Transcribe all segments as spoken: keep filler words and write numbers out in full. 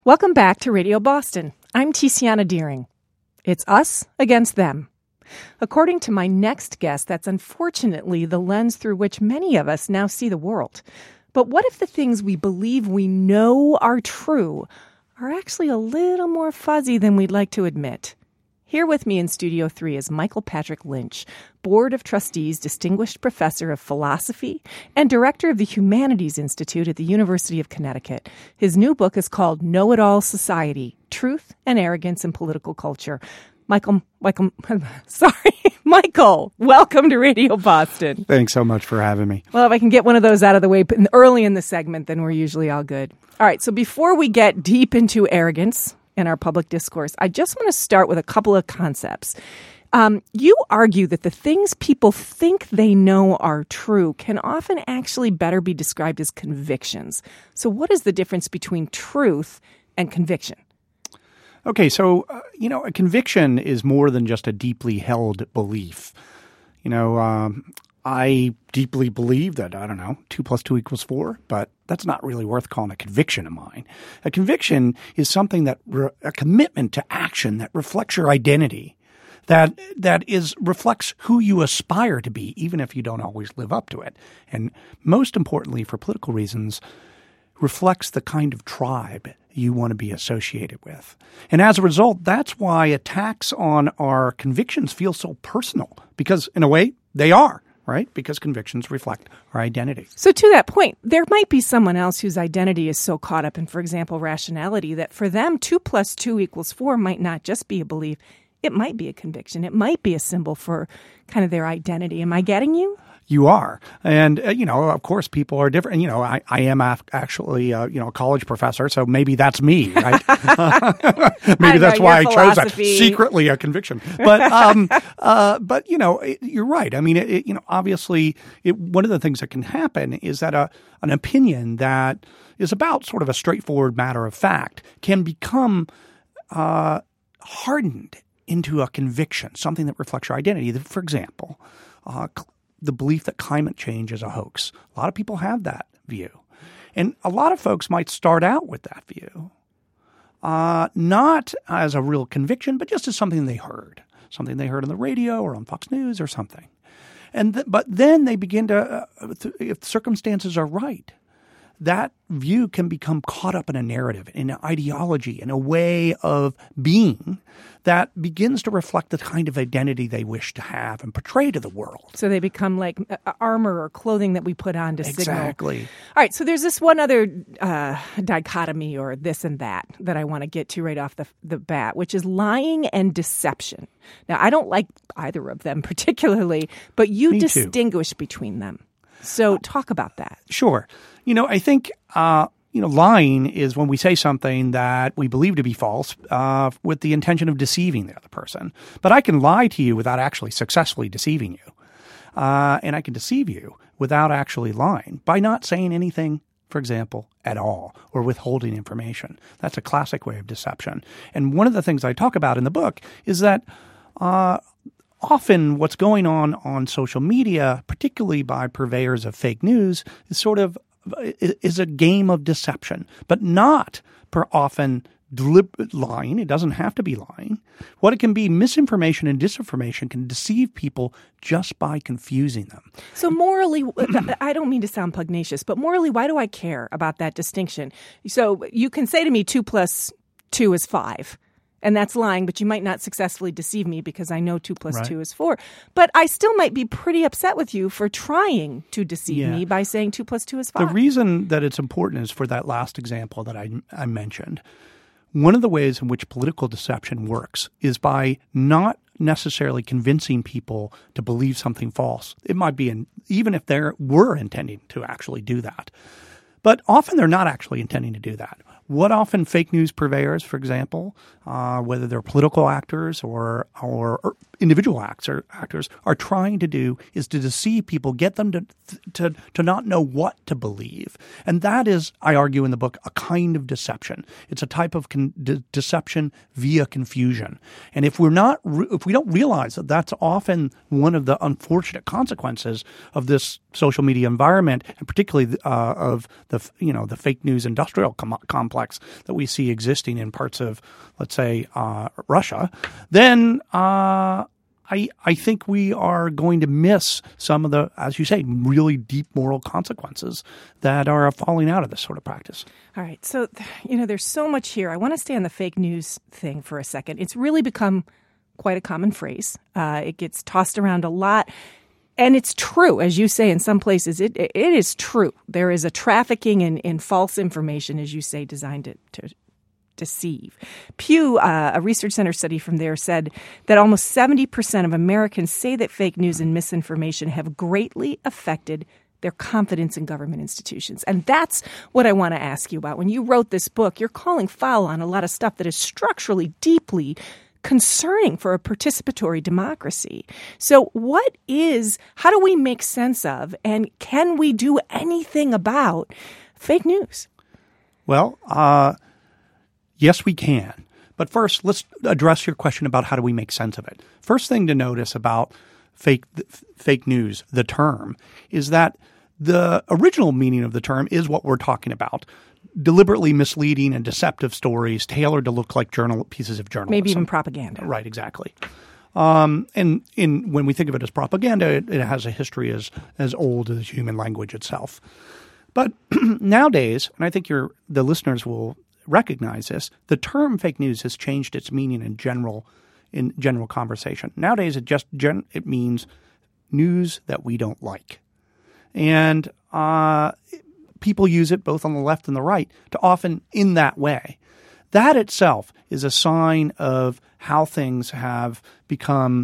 Welcome back to Radio Boston. I'm Tiziana Deering. It's us against them. According to my next guest, that's unfortunately the lens through which many of us now see the world. But what if the things we believe we know are true are actually a little more fuzzy than we'd like to admit? Here with me in Studio three is Michael Patrick Lynch, Board of Trustees Distinguished Professor of Philosophy and Director of the Humanities Institute at the University of Connecticut. His new book is called Know-It-All Society, Truth and Arrogance in Political Culture. Michael, Michael, sorry, Michael, welcome to Radio Boston. Thanks so much for having me. Well, if I can get one of those out of the way early in the segment, then we're usually all good. All right, so before we get deep into arrogance in our public discourse, I just want to start with a couple of concepts. Um, you argue that the things people think they know are true can often actually better be described as convictions. So what is the difference between truth and conviction? Okay, so, uh, you know, a conviction is more than just a deeply held belief. You know, um, I deeply believe that, I don't know, two plus two equals four, but that's not really worth calling a conviction of mine. A conviction is something that, re- a commitment to action that reflects your identity, that that is reflects who you aspire to be, even if you don't always live up to it. And most importantly, for political reasons, reflects the kind of tribe you want to be associated with. And as a result, that's why attacks on our convictions feel so personal, because in a way, they are. Right? Because convictions reflect our identity. So to that point, there might be someone else whose identity is so caught up in, for example, rationality, that for them, two plus two equals four might not just be a belief. It might be a conviction. It might be a symbol for kind of their identity. Am I getting you? You are. And, uh, you know, of course, people are different. And, you know, I, I am af- actually, uh, you know, a college professor, so maybe that's me, right? maybe that's know, why I chose that. philosophy. Secretly a conviction. But, um, uh, but you know, it, you're right. I mean, it, it, you know, obviously, it, one of the things that can happen is that a, an opinion that is about sort of a straightforward matter of fact can become uh, hardened into a conviction, something that reflects your identity. For example, uh, the belief that climate change is a hoax. A lot of people have that view. And a lot of folks might start out with that view, uh, not as a real conviction, but just as something they heard, something they heard on the radio or on Fox News or something. And th- But then they begin to, uh, th- if circumstances are right, that view can become caught up in a narrative, in an ideology, in a way of being that begins to reflect the kind of identity they wish to have and portray to the world. So they become like armor or clothing that we put on to exactly. signal. Exactly. All right, so there's this one other uh, dichotomy or this and that that I want to get to right off the, the bat, which is lying and deception. Now, I don't like either of them particularly, but you Me distinguish too. between them. So talk about that. Sure. You know, I think, uh, you know, lying is when we say something that we believe to be false uh, with the intention of deceiving the other person. But I can lie to you without actually successfully deceiving you. Uh, and I can deceive you without actually lying by not saying anything, for example, at all, or withholding information. That's a classic way of deception. And one of the things I talk about in the book is that uh, often what's going on on social media, particularly by purveyors of fake news, is sort of is a game of deception, but not per often deliberate lying. It doesn't have to be lying. What it can be, misinformation and disinformation can deceive people just by confusing them. So morally, I don't mean to sound pugnacious, but morally, why do I care about that distinction? So you can say to me two plus two is five. And that's lying, but you might not successfully deceive me because I know two plus right. two is four. But I still might be pretty upset with you for trying to deceive yeah. me by saying two plus two is five. The reason that it's important is for that last example that I, I mentioned. One of the ways in which political deception works is by not necessarily convincing people to believe something false. It might be, in, even if they were intending to actually do that. But often they're not actually intending to do that. What often fake news purveyors, for example, uh, whether they're political actors or or, or individual actor, actors, are trying to do is to deceive people, get them to, to to not know what to believe. And that is, I argue in the book, a kind of deception. It's a type of con- de- deception via confusion. And if we're not, re- if we don't realize that that's often one of the unfortunate consequences of this social media environment, and particularly uh, of the you know the fake news industrial com- complex. complex that we see existing in parts of, let's say, uh, Russia, then uh, I I think we are going to miss some of the, as you say, really deep moral consequences that are falling out of this sort of practice. All right. So, you know, there's so much here. I want to stay on the fake news thing for a second. It's really become quite a common phrase. Uh, it gets tossed around a lot. And it's true, as you say, in some places, it it is true. There is a trafficking in, in false information, as you say, designed to, to deceive. Pew, uh, a research center study from there, said that almost seventy percent of Americans say that fake news and misinformation have greatly affected their confidence in government institutions. And that's what I want to ask you about. When you wrote this book, you're calling foul on a lot of stuff that is structurally deeply concerning for a participatory democracy. So what is, how do we make sense of, and can we do anything about fake news? Well, uh, yes, we can. But first, let's address your question about how do we make sense of it. First thing to notice about fake fake news, the term, is that the original meaning of the term is what we're talking about. Deliberately misleading and deceptive stories tailored to look like journal pieces of journalism. Maybe even propaganda. Right, exactly. Um, and in when we think of it as propaganda, it, it has a history as as old as human language itself. But nowadays, and I think your the listeners will recognize this, the term fake news has changed its meaning in general in general conversation. Nowadays, it just gen, it means news that we don't like, and uh, people use it both on the left and the right to often in that way. That itself is a sign of how things have become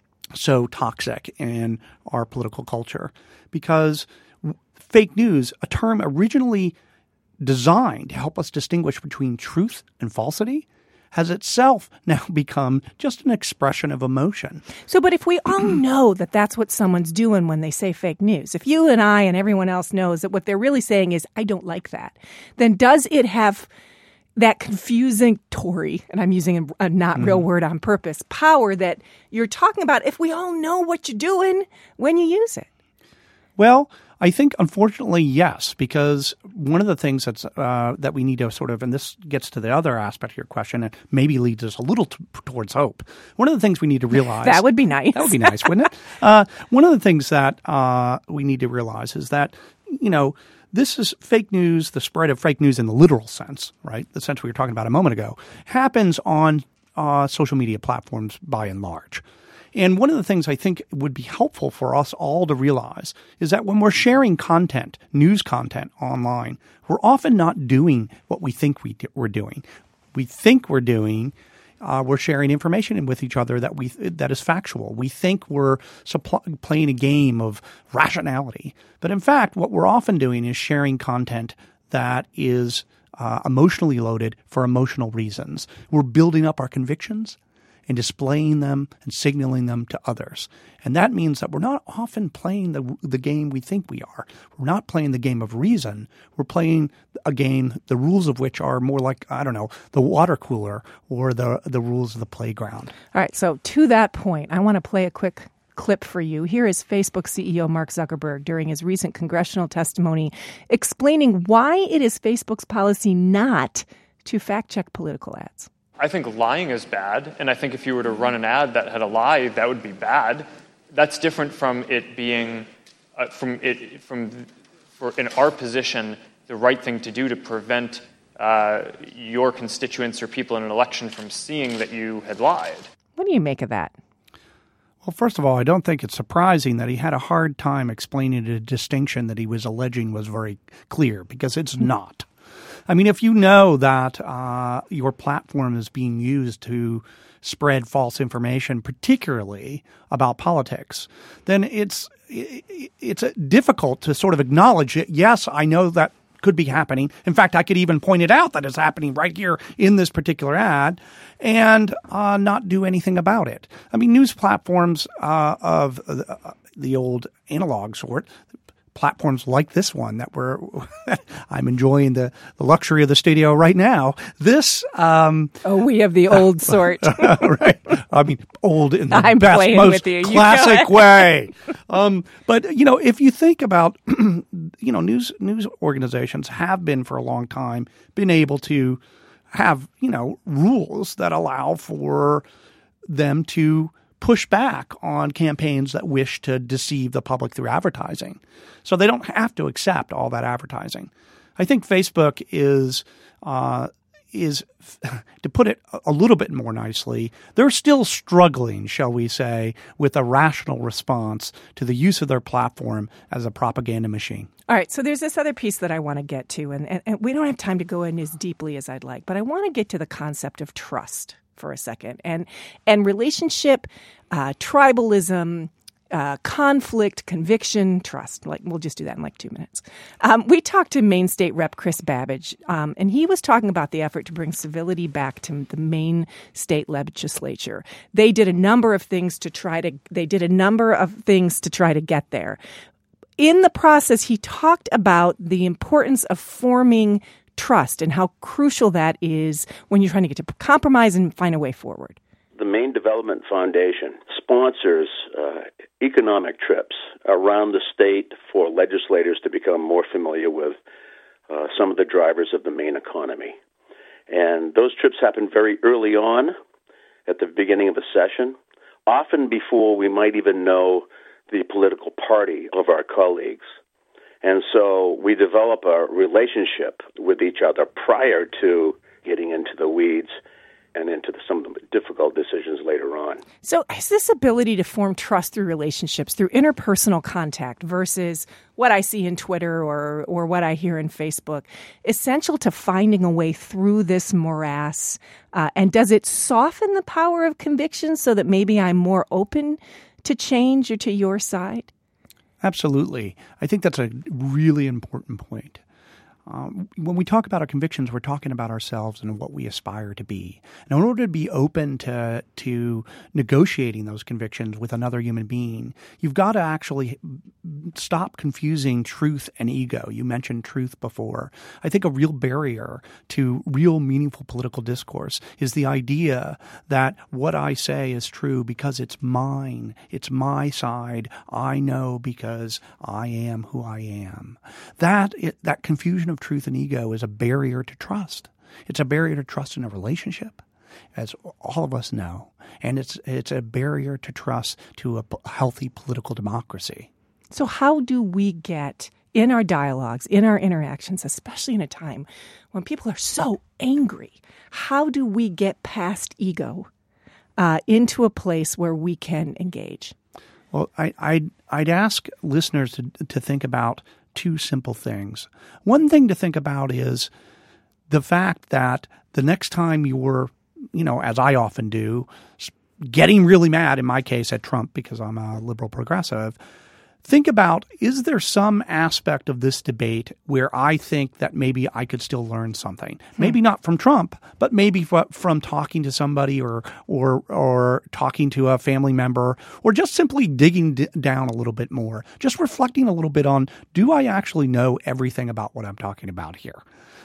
so toxic in our political culture, because fake news, a term originally designed to help us distinguish between truth and falsity, has itself now become just an expression of emotion. So, but if we all know that that's what someone's doing when they say fake news, if you and I and everyone else knows that what they're really saying is, I don't like that, then does it have that confusing Tory, and I'm using a not real mm. word on purpose, power that you're talking about if we all know what you're doing when you use it? Well, I think, unfortunately, yes, because one of the things that's uh, that we need to sort of, and this gets to the other aspect of your question and maybe leads us a little t- towards hope. One of the things we need to realize. That would be nice. That would be nice, wouldn't it? Uh, one of the things that uh, we need to realize is that, you know, this is fake news, the spread of fake news in the literal sense, right? The sense we were talking about a moment ago, happens on uh, social media platforms by and large. And one of the things I think would be helpful for us all to realize is that when we're sharing content, news content online, we're often not doing what we think we do, we're doing. We think we're doing, uh, we're sharing information with each other that we that is factual. We think we're supply, playing a game of rationality. But in fact, what we're often doing is sharing content that is uh, emotionally loaded for emotional reasons. We're building up our convictions and displaying them and signaling them to others. And that means that we're not often playing the the game we think we are. We're not playing the game of reason. We're playing a game, the rules of which are more like, I don't know, the water cooler or the, the rules of the playground. All right, so to that point, I want to play a quick clip for you. Here is Facebook C E O Mark Zuckerberg during his recent congressional testimony explaining why it is Facebook's policy not to fact-check political ads. I think lying is bad, and I think if you were to run an ad that had a lie, that would be bad. That's different from it being, uh, from it, from, for in our position, the right thing to do to prevent uh, your constituents or people in an election from seeing that you had lied. What do you make of that? Well, first of all, I don't think it's surprising that he had a hard time explaining a distinction that he was alleging was very clear, because it's not. I mean, if you know that uh, your platform is being used to spread false information, particularly about politics, then it's it's difficult to sort of acknowledge it. Yes, I know that could be happening. In fact, I could even point it out that it's happening right here in this particular ad, and uh, not do anything about it. I mean, news platforms uh, of the, uh, the old analog sort platforms like this one that we're I'm enjoying the, the luxury of the studio right now. This um, oh, we have the old sort, right? I mean, old in the I'm best, playing most with you. You classic way. Um, but you know, if you think about, you know, news news organizations have been for a long time been able to have, you know, rules that allow for them to push back on campaigns that wish to deceive the public through advertising. So they don't have to accept all that advertising. I think Facebook is, uh, is to put it a little bit more nicely, they're still struggling, shall we say, with a rational response to the use of their platform as a propaganda machine. All right, so there's this other piece that I want to get to, and, and, and we don't have time to go in as deeply as I'd like, but I want to get to the concept of trust for a second, and and relationship, uh, tribalism, uh, conflict, conviction, trust. Like we'll just do that in like two minutes. Um, we talked to Maine State Rep Chris Babbage, um, and he was talking about the effort to bring civility back to the Maine State Legislature. They did a number of things to try to. They did a number of things to try to get there. In the process, he talked about the importance of forming trust and how crucial that is when you're trying to get to compromise and find a way forward. The Maine Development Foundation sponsors uh, economic trips around the state for legislators to become more familiar with uh, some of the drivers of the Maine economy. And those trips happen very early on at the beginning of a session, often before we might even know the political party of our colleagues. And so we develop a relationship with each other prior to getting into the weeds and into the, some of the difficult decisions later on. So is this ability to form trust through relationships, through interpersonal contact versus what I see in Twitter or or what I hear in Facebook, essential to finding a way through this morass? Uh, and does it soften the power of conviction so that maybe I'm more open to change or to your side? Absolutely. I think that's a really important point. Um, when we talk about our convictions, we're talking about ourselves and what we aspire to be. And in order to be open to to negotiating those convictions with another human being, you've got to actually stop confusing truth and ego. You mentioned truth before. I think a real barrier to real meaningful political discourse is the idea that what I say is true because it's mine. It's my side. I know because I am who I am. That it, that confusion of truth and ego is a barrier to trust. It's a barrier to trust in a relationship, as all of us know, and it's it's a barrier to trust to a healthy political democracy. So how do we get in our dialogues, in our interactions, especially in a time when people are so angry, how do we get past ego uh, into a place where we can engage? Well, I, I'd, I'd ask listeners to, to think about two simple things. One thing to think about is the fact that the next time you're, you know, as I often do, getting really mad, in my case at Trump because I'm a liberal progressive, think about, is there some aspect of this debate where I think that maybe I could still learn something? Hmm. Maybe not from Trump, but maybe f- from talking to somebody or or or talking to a family member, or just simply digging d- down a little bit more, just reflecting a little bit on, do I actually know everything about what I'm talking about here?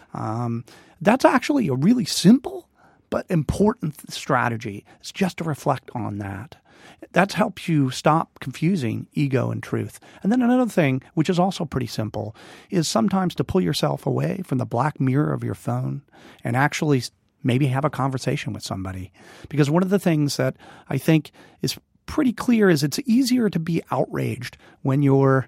Um, that's actually a really simple but important strategy. It's just to reflect on that. That helps you stop confusing ego and truth. And then another thing, which is also pretty simple, is sometimes to pull yourself away from the black mirror of your phone and actually maybe have a conversation with somebody. Because one of the things that I think is pretty clear is it's easier to be outraged when you're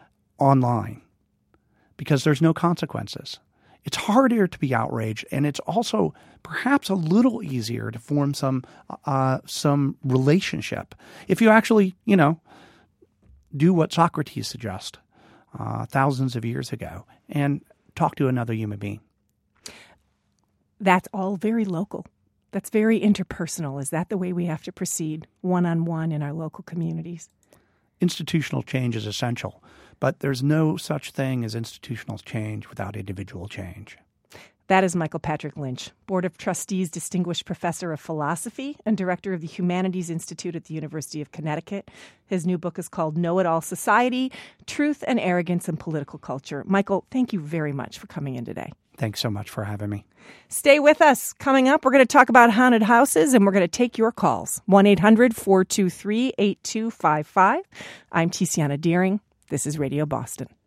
online because there's no consequences. It's harder to be outraged, and it's also perhaps a little easier to form some uh, some relationship if you actually, you know, do what Socrates suggests uh, thousands of years ago and talk to another human being. That's all very local. That's very interpersonal. Is that the way we have to proceed one-on-one in our local communities? Institutional change is essential, but there's no such thing as institutional change without individual change. That is Michael Patrick Lynch, Board of Trustees Distinguished Professor of Philosophy and Director of the Humanities Institute at the University of Connecticut. His new book is called Know-It-All Society, Truth and Arrogance in Political Culture. Michael, thank you very much for coming in today. Thanks so much for having me. Stay with us. Coming up, we're going to talk about haunted houses, and we're going to take your calls. one eight hundred four two three eight two five five. I'm Tiziana Dearing. This is Radio Boston.